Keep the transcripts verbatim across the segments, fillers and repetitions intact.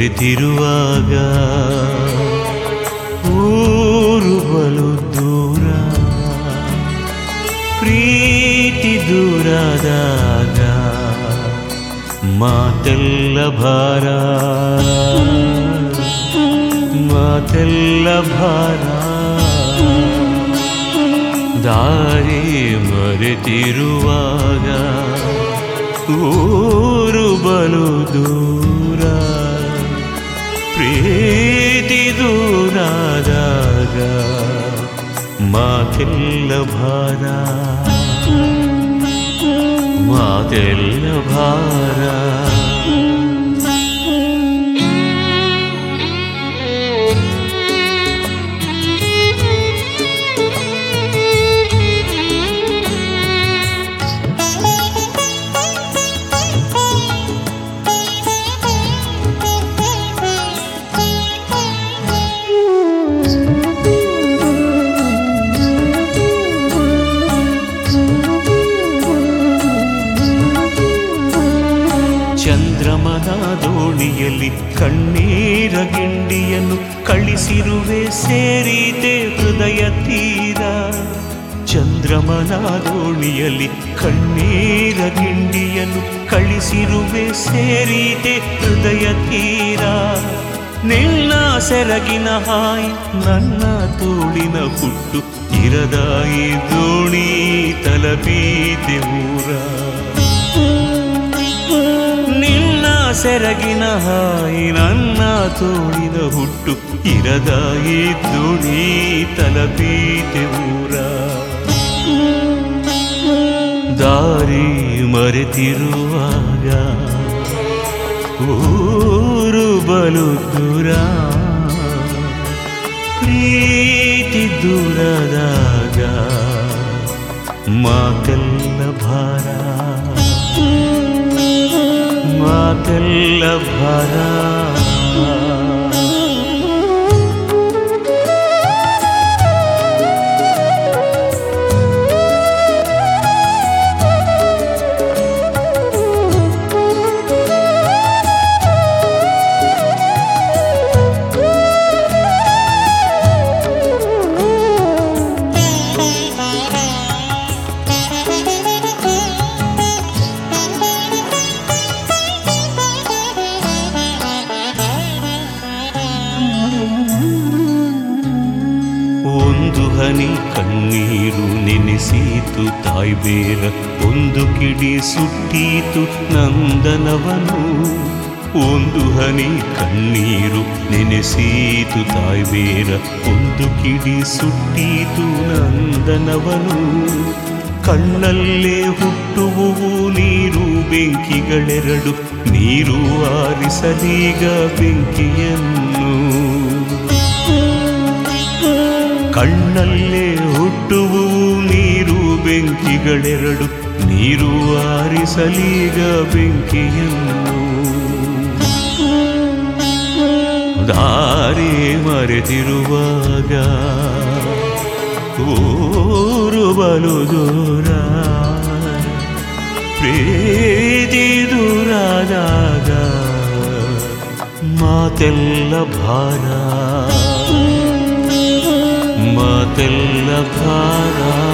ಮರೆತಿರುವಾಗ ಊರು ಬಲು ದೂರ ಪ್ರೀತಿ ದೂರಾದಾಗ ಮಾತೆಲ್ಲ ಭಾರ ಮಾತೆಲ್ಲ ಭಾರ ದಾರಿ ಮರೆತಿರುವಾಗ ಊರು ಬಲು ದೂರ ಪ್ರೀತಿ ದೂರಾದಾಗ ಮಾತೆಲ್ಲ ಭಾರ ಮಾತೆಲ್ಲ ಭಾರ ಚಂದ್ರಮನ ದೋಣಿಯಲ್ಲಿ ಕಣ್ಣೀರ ಗಿಂಡಿಯನ್ನು ಕಳಿಸಿರುವೆ ಸೇರಿದೆ ಹೃದಯ ತೀರ ಚಂದ್ರಮನ ದೋಣಿಯಲ್ಲಿ ಕಣ್ಣೀರ ಗಿಂಡಿಯನ್ನು ಕಳಿಸಿರುವೆ ಸೇರಿದೆ ಹೃದಯ ತೀರ ನಿನ್ನ ಸೆರಗಿನ ಹಾಯಿ ನನ್ನ ತೋಳಿನ ಹುಟ್ಟು ಇರದಾಯಿ ದೋಣಿ ತಲುಪಿದೆ ಊರ ನಿನ್ನ ಸೆರಗಿನ ಹಾಯಿ ನನ್ನ ತೋಳಿನ ಹುಟ್ಟು ಇರದಾಯಿ ದೋಣಿ ತಲುಪಿದೆ ಊರ ದಾರಿ ಮರೆತಿರುವಾಗ ಊರು ಬಲು ದೂರ ಪ್ರೀತಿ ದೂರದಾಗ ಮಾತೆಲ್ಲ ಭಾರ ಮಾತೆಲ್ಲ ಭಾರ ಒಂದು ಹನಿ ಕಣ್ಣೀರು ನೆನೆಸೀತು ತಾಯ್ಬೇರ ಒಂದು ಕಿಡಿ ಸುಟ್ಟೀತು ನಂದನವನು ಒಂದು ಹನಿ ಕಣ್ಣೀರು ನೆನೆಸೀತು ತಾಯ್ಬೇರ ಒಂದು ಕಿಡಿ ಸುಟ್ಟೀತು ನಂದನವನು ಕಣ್ಣಲ್ಲೇ ಹುಟ್ಟುವುವು ನೀರು ಬೆಂಕಿಗಳೆರಡು ನೀರು ಆರಿಸಲೀಗ ಬೆಂಕಿಯನ್ನು ಕಣ್ಣಲ್ಲೇ ಹುಟ್ಟುವು ನೀರು ಬೆಂಕಿಗಳೆರಡು ನೀರು ಆರಿಸಲೀಗ ಬೆಂಕಿಯನ್ನು ದಾರಿ ಮರೆತಿರುವಾಗ ಊರು ಬಲು ದೂರ ಪ್ರೀತಿ ದೂರಾದಾಗ ಮಾತೆಲ್ಲ ಭಾರ ಮಾತೆಲ್ಲ ಭಾರ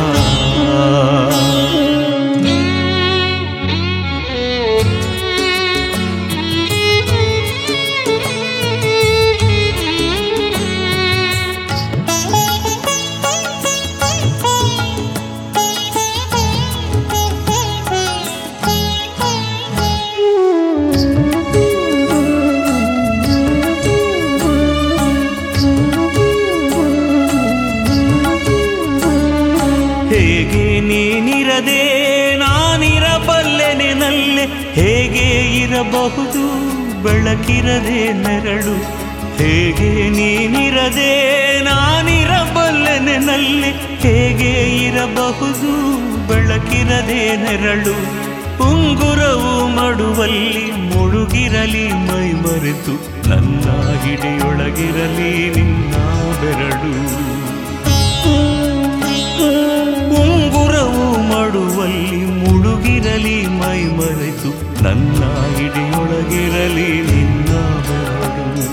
ಹೇಗೆ ನೀನಿರದೆ ನಾನಿರಬಲ್ಲೆನೆ ನಲ್ಲೆ ಹೇಗೆ ಇರಬಹುದು ಬೆಳಕಿರದೆ ನೆರಳು ಹೇಗೆ ನೀನಿರದೆ ನಾನಿರಬಲ್ಲೆನೆ ನಲ್ಲೆ ಹೇಗೆ ಇರಬಹುದು ಬೆಳಕಿರದೆ ನೆರಳು ಉಂಗುರವು ಮಡುವಲ್ಲಿ ಮುಳುಗಿರಲಿ ಮೈ ಮರೆತು ನನ್ನ ಹಿಡಿಯೊಳಗಿರಲಿ ನಿನ್ನ ಬೆರಳು ಉಂಗುರವು ಮಡುವಲ್ಲಿ ಮುಳುಗಿರಲಿ ಮೈ ಮರೆತು ನನ್ನ ಹಿಡಿಯೊಳಗಿರಲಿ ನಿನ್ನ ಬೆರಳು.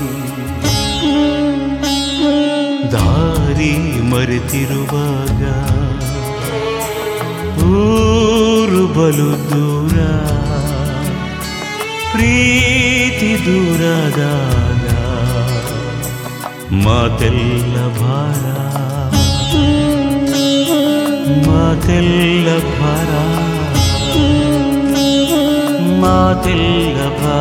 ದಾರಿ ಮರೆತಿರುವಾಗ ಊರು ಬಲು ದೂರ, ಪ್ರೀತಿ ದೂರದಾಗ ಮಾತೆಲ್ಲ ಭಾರ, ಮಾತೆಲ್ಲ ಭಾರ, ಮಾತೆಲ್ಲ ಭಾರ.